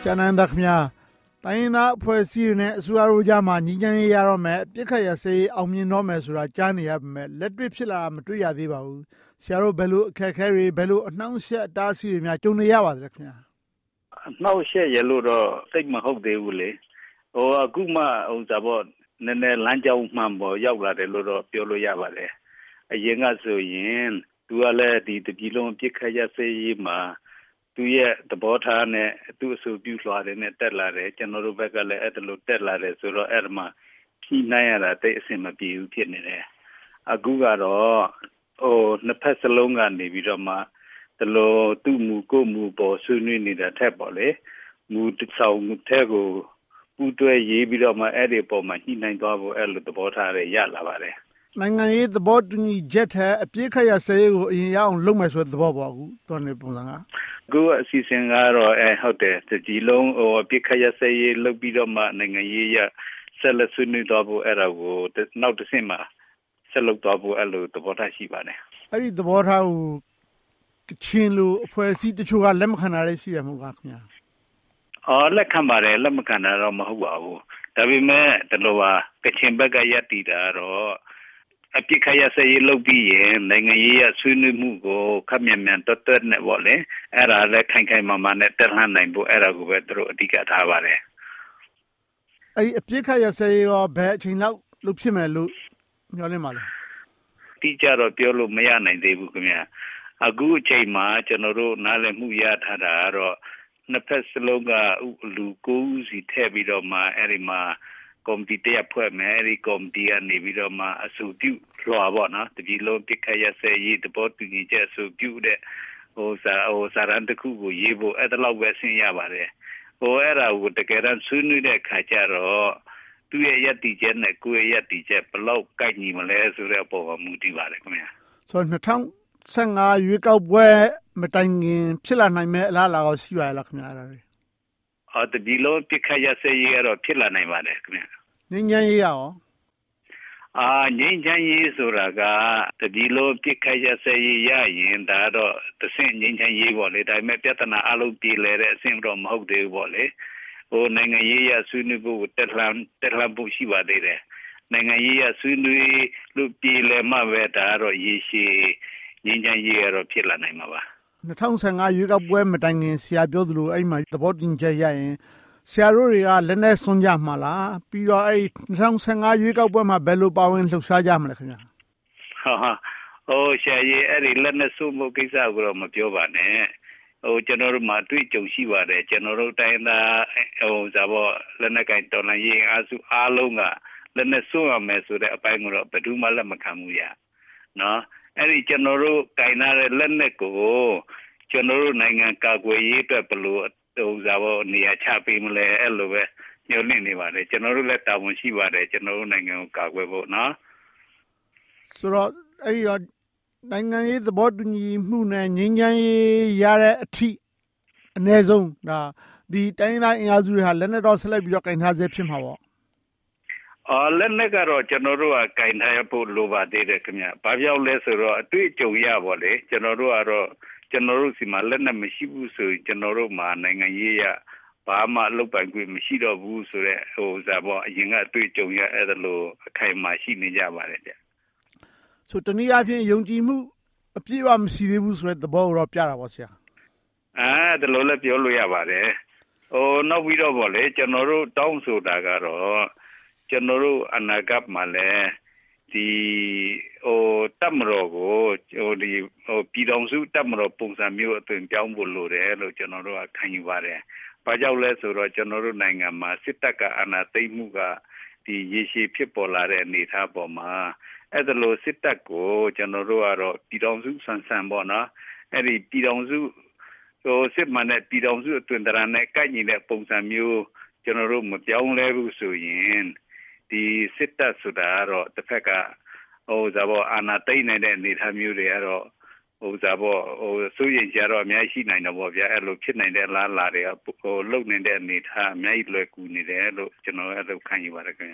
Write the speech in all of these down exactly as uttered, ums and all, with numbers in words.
ဆရာနန္ဒခင်ဗျာတိုင်းရင်းသားအဖွဲ့အစည်းတွေနဲ့အစိုးရတို့ကြားမှာငြိမ်းချမ်းရေးရတော့မယ်အပြစ်ခတ်ရစေးအောင်မြင်တော့မယ်ဆိုတာကြားနေရပါမယ်လက်တွေ့ဖြစ်လာမတွေ့ရသေးပါဘူးဆရာတို့ဘယ်လိုအခက်အခဲတွေဘယ်လိုအနှောင့်အယှက်အတားအဆီးတွေများကြုံနေရပါသလဲခင်ဗျာအနှောင့်အယှက်ရလို့တော့စိတ်မဟုတ်သေးဘူးလေဟိုအခုမှဟိုဇာပေါ့နည်းနည်းလမ်းကြောင်းမှန်ပေါ်ရောက်လာတယ်လို့တော့ပြောလို့ရပါတယ်အရင်ကဆိုရင်သူကလည်းဒီတပြည်လုံးပြစ်ခတ်ရစေးရေးမှာသူရဲ့သဘောထားနဲ့သူ့အဆိုပြုလွှာတွေနဲ့တက်လာတယ်ကျွန်တော်တို့ဘက်ကလည်းအဲ့ဒါလိုတက်လာတယ်ဆိုတော့အဲ့ဒါမှဖြီးနိုင်ရတာတိတ်အဆင်မပြေဘူးဖြစ်နေတယ်အခုကတော့ဟိုနှစ်ဖက်စလုံးကနေပြီးတော့မှဒီလိုသူ့မူကိုမူပေါ်ဆွေးနွေးနေတာထက်ပေါ့လေမူတစ်ဆောင်တဲ့ကိုပူးတွဲရေးပြီးတော့မှအဲ့ဒီပေါ်မှာညှိနှိုင်းသွားဖို့အဲ့လိုသဘောထားတွေရလာပါတယ်နိုင်ငံရေးသဘောတူညီချက်တဲ့အပြစ်ခတ်ရစေးကိုအရင်ရအောင်လုပ်မယ်ဆိုတဲ့သဘောပေါ့အခုတော်နေပုံစံကအခုအစီအစဉ်ကတော့အဲဟုတ်တယ်ဒီလုံးဟိုအပြစ်ခတ်ရစေးရေးလုပ်ပြီးတော့မှနိုင်ငံရေးရဆက်လက်ဆွေးနွေးသွားဖို့အဲ့ဒါကိုနောက်တစ်ဆင့်မှာဆက်လုပ်သွားဖို့အဲ့လိုသဘောထားရှိပါတယ်အဲ့ဒီသဘောထားကိုကချင်လိုအဖွဲ့အစည်းတချို့ကလက်မခံတာလည်းရှိရမှာခင်ဗျာအော်လက်ခံပါတယ်လက်မခံတာတော့မဟုတ်ပါဘူးဒါပေမဲ့ဒီလိုပါကချင်ဘက်ကရပ်တည်တာတော့အပြစ်ခတ်ရစေးလုပ်ပြီးရင်နိုင်ငံရေးရဆွေးနွေးမှုကိုခက်မြန်မြန်တွတ်တွတ်နဲ့ပေါ့လေအဲ့ဒါလည်းခိုင်ခိုင်မာမာနဲ့တက်လှမ်းနိုင်ဖို့အဲ့ဒါကိုပဲသူတို့အဓိကထားပါတယ်အဲ့ဒီအပြစ်ခတ်ရစေးရောဘယ်အချိန်လောက်လုပ်ဖြစ်မယ်လို့မျှော်လင့်ပါလဲတိကျတော့ပြောလို့မရနိုင်သေးဘူးခင်ဗျာအခုအချိန်မှာကျွန်တော်တို့နားလည်မှုရထားတာကတော့နှစ်ဖက်စလုံးကလူကိုယ်စီထည့်ပြီးတော့မှအဲ့ဒီမှာကော်မတီတရဖွဲ့မယ်အဲ့ဒီကော်မတီကနေပြီးတော့မှအဆိုပြုလွှာပေါ့နော်တပြည်လုံးပြစ်ခတ်ရစေရေးတပေါ်တူညီချက်အဆိုပြုတဲ့ဟိုစာဟိုစာရန်တစ်ခုကိုရေးဖို့အဲ့ဒါလောက်ပဲဆင်းရပါတယ်ဟိုအဲ့ဒါကိုတကယ်တမ်းဆွေးနွေးတဲ့ခါကျတော့သူ့ရဲ့ယက်တီချက်နဲ့ကိုယ့်ရဲ့ယက်တီချက်ဘယ်လောက်ကိုက်ညီမလဲဆိုတဲ့အပေါ်မှာမူတည်ပါတယ်ခင်ဗျာဆိုတော့နှစ်ထောင်ဆယ်ငါရွေးကောက်ပွဲမတိုင်ခင်ဖြစ်လာနိုင်မဲ့အလားအလာကိုရှိရလားခင်ဗျာအဲ့ဒါတွေအော်တပြည်လုံးပြစ်ခတ်ရစေးရေးကတော့ဖြစ်လာနိုင်ပါတယ်ခင်ဗျာငြိမ်းချမ်းရေးရောအာငြိမ်းချမ်းရေးဆိုတာကတပြည်လုံးပြစ်ခတ်ရစေးရေးရရင်ဒါတော့တဆင့်ငြိမ်းချမ်းရေးပေါ့လေဒါပေမဲ့ပြဿနာအလုံးပြေလည်တဲ့အဆင့်တော့မဟုတ်သေးဘူးပေါ့လေဟိုနိုင်ငံရေးရဆွေးနွေးဖို့တက်လှမ်းတက်လှမ်းဖို့ရှိပါသေးတယ်နိုင်ငံရေးရဆွေးနွေးလို့ပြေလည်မှပဲဒါတော့ရေရှည်ငြိမ်းချမ်းရေးရတော့ဖြစ်လာနိုင်မှာပါနှစ်ထောင်ဆယ်ငါရွေးကောက်ပွဲမတိုင်ခင်ဆရာပြောသလိုအဲ့မှာသဘောတူညီချက်ရရင်ဆရာတို့တွေကလက်နဲ့စွန့်ကြမှာလားပြီးတော့အဲ့နှစ်ထောင်ဆယ်ငါရွေးကောက်ပွဲမှာဘယ်လိုပါဝင်လှုပ်ရှားကြမလဲခင်ဗျာဟာဟာဟိုဆရာကြီးအဲ့ဒီလက်နဲ့စွန့်ဖို့ကိစ္စကိုတော့မပြောပါနဲ့ဟိုကျွန်တော်တို့မှာတွေ့ကြုံရှိပါတယ်ကျွန်တော်တို့တိုင်းသားဟိုဇာဘောလက်နဲ့ကင်တော်လှန်ရေးအားစုအားလုံးကလက်နဲ့စွန့်ရမယ်ဆိုတဲ့အပိုင်းကတော့ဘယ်သူမှလက်မခံဘူးရနော်အဲ့ဒီကျွန်တော်တို့ကင်ထားတဲ့လက်နဲ့ကိုကျွန်တော်တို့နိုင်ငံကာကွယ်ရေးအတွက်ဘယ်လိုဟိုဇာဘောနေရာချပေးမလဲအဲ့လိုပဲညှို့နှိမ့်နေပါတယ်ကျွန်တော်တို့လည်းတာဝန်ရှိပါတယ်ကျွန်တော်တို့နိုင်ငံကိုကာကွယ်ဖို့နော်ဆိုတော့အဲ့ဒီတော့နိုင်ငံရေးသဘောတူညီမှုနဲ့ငြိမ်းချမ်းရေးရတဲ့အထိအနည်းဆုံးဒါဒီတိုင်းသားအင်အားစုတွေဟာလက်နဲ့တော့ဆက်လက်ပြီးတော့ကင်ထားစေဖြစ်မှာပေါ့အော်လက်နဲ့ကတော့ကျွန်တော်တို့ကကင်ထားဖို့လိုပါသေးတယ်ခင်ဗျ။ဘာပြောလဲဆိုတော့အတွေ့အကြုံရပါလေကျွန်တော်တို့ကတော့ကျွန်တော်တို့စီမှာလက်နဲ့မရှိဘူးဆိုကျွန်တော်တို့မှာနိုင်ငံရေးရဘာမှလုပ်ပိုင်ခွင့်မရှိတော့ဘူးဆိုတော့ဟိုစားပေါ့အရင်ကအတွေ့အကြုံရအဲ့ဒါလိုအခိုင်အမာရှိနေကြပါတယ်ဗျ။ဆိုတနည်းအားဖြင့်ယုံကြည်မှုအပြည့်အဝမရှိသေးဘူးဆိုတဲ့သဘောကိုတော့ပြတာပေါ့ဆရာ။အဲဒါလိုလည်းပြောလို့ရပါတယ်။ဟိုနောက်ပြီးတော့ပေါ့လေကျွန်တော်တို့တောင်းဆိုတာကတော့ကျွန်တော်တို့အနာဂတ်မှာလည်းဒီဟိုတပ်မတော်ကိုဟိုဒီဟိုပြည်တော်စုတပ်မတော်ပုံစံမျိုးအသွင်ပြောင်းဖို့လိုတယ်လို့ကျွန်တော်တို့ကခံယူပါတယ်။ဘာကြောင့်လဲဆိုတော့ကျွန်တော်တို့နိုင်ငံမှာစစ်တပ်ကအာဏာသိမ်းမှုကဒီရေရှည်ဖြစ်ပေါ်လာတဲ့အနေအထားပေါ်မှာအဲ့ဒါလိုစစ်တပ်ကိုကျွန်တော်တို့ကတော့ပြည်တော်စုဆန်ဆန်ပေါ့နော်။အဲ့ဒီပြည်တော်စုဟိုစစ်မှန်တဲ့ပြည်တော်စုအတွင်တရာနဲ့ကိုက်ညီတဲ့ပုံစံမျိုးကျွန်တော်တို့မပြောင်းလဲဘူးဆိုရင်ဒီစစ်တပ်ဆိုတာကတော့တစ်ဖက်ကဟိုဇာဘောအာဏာသိမ်းနေတဲ့အနေအထားမျိုးတွေကတော့ဟိုဇာဘောဟိုစိုးရိမ်ကြတော့အများကြီးရှိနိုင်တော့ဗောဗျာအဲ့လိုဖြစ်နိုင်တဲ့လားလာတွေကဟိုလုံနေတဲ့အနေအထားအများကြီးလွယ်ကူနေတယ်လို့ကျွန်တော်အဲ့လိုခံယူပါတယ်ခင်ဗျာ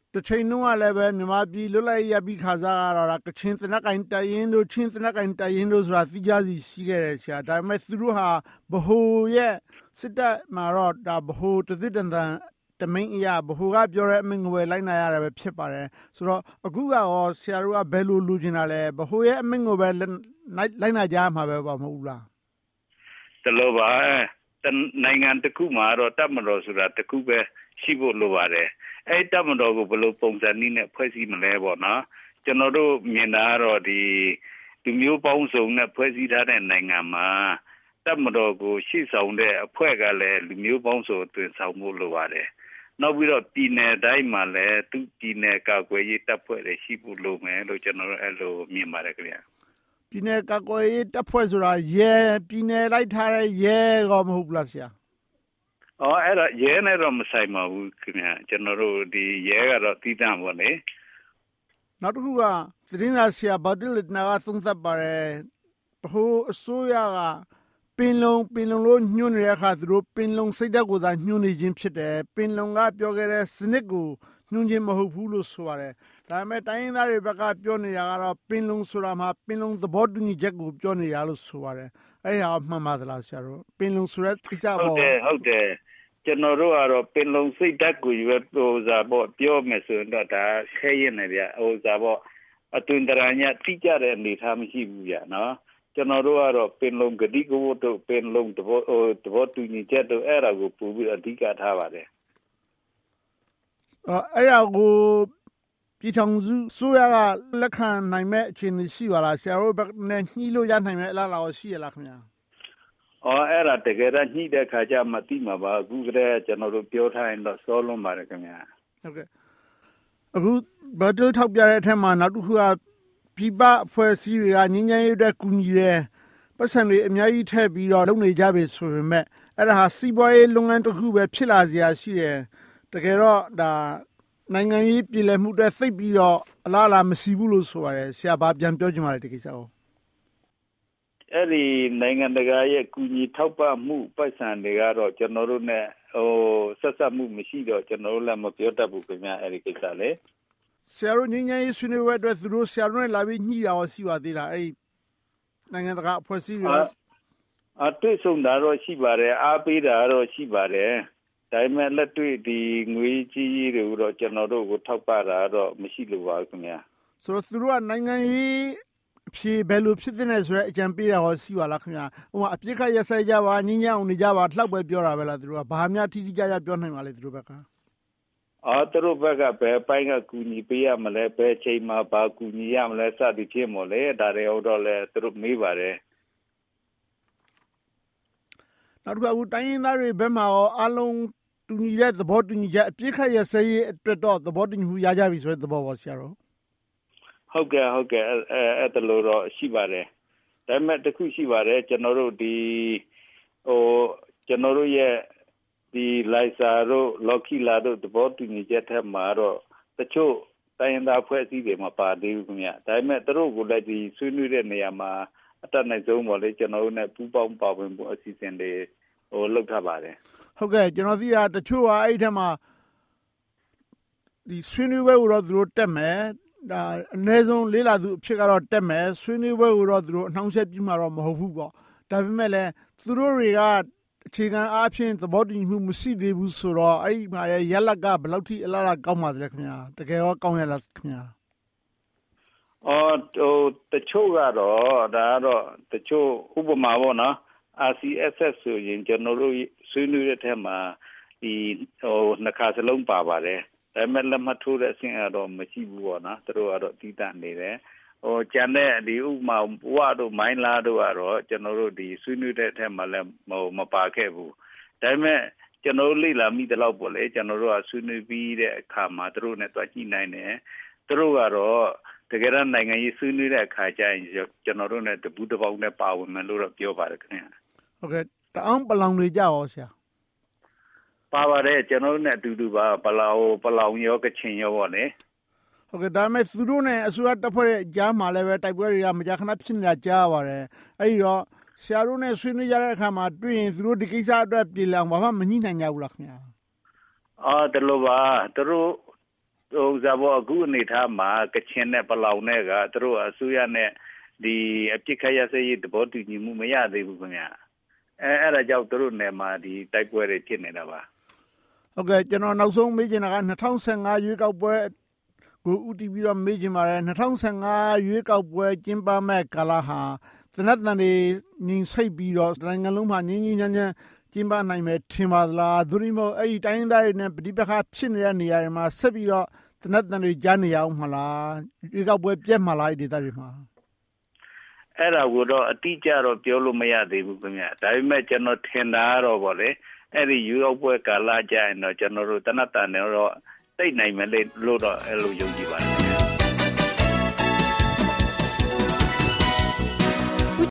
The chain no level, Mimabi, Lula Yabi the Chin Tanaka Tayendo, Chin Tanaka Tayendos, Rafijazi, cigarettes, I met through her, Boho, yeah, sit that Marot, da Boho to the than the main ya, Boho up your Mingway, like Nayara, Pepare, so a Guga or Sierra Bellu Luginale, Boho, yeah, Mingway, Lina Jam, however, Mula. The Lova, the Nangan the Kumar or Tamarosura, the Kube, Shibo Lovare. A Tamadog below Ponsanina, Presi Malevona, Janoro Mienaro, the New Ponson, Presida and Nangama, Tamadogo, she sounded a Puegale, the new Ponso to Samulovare. Now without Tina Daimale, two Tina Kakwe, Tapu, the Shibu Lome, General Elo, Mimaraglia. Pine Kakwe, Tapuazura, yeah, Pine Lightara, yeah, Gomublasia. Oh, era yena rom saima wuknya general di yega ro titam wone. Not who are Trinasia Badil Nagathung Sabare, who Suya Pinlong Pinlong Nunia through Pinlong Sidaguda Nuni Jim Chite, Pinlonga Piogere Snegu, Nunjim Mahulu Suare. Tametain Rebecca Pionia, Pinlong Surama, Pinlong the Boduni Jagu, Johnny Alu Suare. I have my mother last year. Pinlong Suret is out. Okay, okay. General are Pinlong Sidagu, you was about pure messon that are Kayan area, was about a Tundaranya teacher and the Hamibuya, no? General are Pinlong Gadigo to Pinlong to vote to Nijeto Arago, Pubu, a Dika Havare. I go Pitong Suya Lakan, I met in the Shivala, Sarah, but Nilo Yan, I met La or Shia. Oh, era together, he the Kaja Matima, Gugre, General Piota, and the Solon Maracamia. Okay. A good, but don't talk at him, not who are Piba for Syria, Nina Kunye, personally, Mia Tabi or only Jabez for him. At a seaboy long and who were Pilazia, she together the Nangai Pilemuda Thibi or Lala Messibulu, so I say about Jam Georgian. Every Nangan the guy, Kuni Taupa, Mu, Paisan, the Garo, Generone, or Sasamu Mishido, General Mapiota Bucana, Eric Sale. Sarah Nina is united with Russia, Lavini, or Siwadila, a Nangan for serious. A Tuson Daro Shibare, Abida or Shibare, Diamond let to the Nguiji, the General Taupa, or Mishilu Wagania. So through a Nangai. She Bellup sitting as Jampira or Siwalakna, or Apika Yasaja, Nina, Unijava, Club with Biora, through a Bahamia Tija, John Rebecca. Arthur Baga, Panga Kunipia, Malepe, Chema, Bakunia, Lessa, the Chemole, Dare Odole, through Mivare. Not what I remember along to need the boarding Pika Yasay, the boarding who Yajavis with the Bovasiaro. Okay, okay, at the Loro Shibare. I met the Kushibare, General the O General the Lysaro, Loki Lado, the Botini Jetta Maro, the Cho, Diana Presi de Mapa de Umia. I met the Rogo like the Sunu Neama, Atanazomo, General Pupam Pabum, assistant or Lokabare. Okay, you know, the two item are the Sunu Road Teme. Nezon Lila Picaro Teme, Swinny Rodro, Nonset Jimaro Mohugo, Davimele, through regard, Chigan Apin, the body whom see the Busuro, I my yellow gab, Lauti Lara Gama, the Gao Gomela. Oh, the Chogaro, the Cho Ubamavona, as the S S in General Sunu Tema, the Nakasalon Pavare. I met Lamatura sing out of Machibuana through out of Titan there. Or Chane, the Uma, Wado, Mainlado, or General, the Sunu de Temalem, Mapakebu. Dame, Generally, la me the Lobole, General Sunu be the Kama, through Netwaki nine, through Aro, together Nanga Sunu de Kaja, General, the Buddha of the Power, Malura Piovark. Okay, the Umpalong Jaosia. Power, General, to do Palau, Palau, Yoga Chin. Okay, damn it, Sudune, as well as Jama, Levet, Iberia, Majakanapin, Java, Ayo, Sharune, Swinu Kama, doing through the Kisa Drap Dilang, Mama Menina Yawlakna. Ah, the Lova, the Ru, ဟိုဇာဘောအခုအနေထားမှာကချင်နဲ့ပလောင်နဲ့ကသူတို့အစိုးရနဲ့ဒီအပြစ်ခတ်ရစရေးသဘောတူညီမှုမရသေးဘူးခင်ဗျအဲအဲ့ဒါကြောင့်သူတို့နယ်မှာဒီတိုက်ပွဲတွေဖြစ်နေတာပါဟုတ်ကဲ့ကျွန်တော်နောက်ဆုံးမေးချင်တာက၂၀၁၅ရွေးကောက်ပွဲကိုဦးတည်ပြီးတော့မေးချင်ပါတယ်၂၀၁၅ရွေးကောက်ပွဲကျင်းပမဲ့ကာလဟာသနက်တန်တွေငြိမ်ဆိတ်ပြီးတော့နိုင်ငံလုံးမှာငြင်းငြင်းချမ်းချမ်းကျင်းပနိုင်မယ်ထင်ပါသလားသူတို့မျိုးအဲ့ဒီတိုင်းသားတွေနဲ့ပဋိပက္ခဖြစ်နေတဲ့နေရာတွေမှာဆက်ပြီးတော့သနက်တန်တွေကြားနေရအောင်မလားရွေးကောက်ပွဲပြက်မှာလားဒီဒေသတွေမှာအဲ့ဒါကိုတော့အတိအကျတော့ပြောလို့မရသေးဘူးခင်ဗျဒါပေမဲ့ကျွန်တော်ထင်တာတော့ဗောလေအဲ့ဒီရွေးကောက်ပွဲကာလကြာရင်တော့ကျွန်တော်တို့သနက်တန်တွေတော့တိတ်နိုင်မယ်လို့တော့အဲ့လိုယုံကြည်ပါတယ်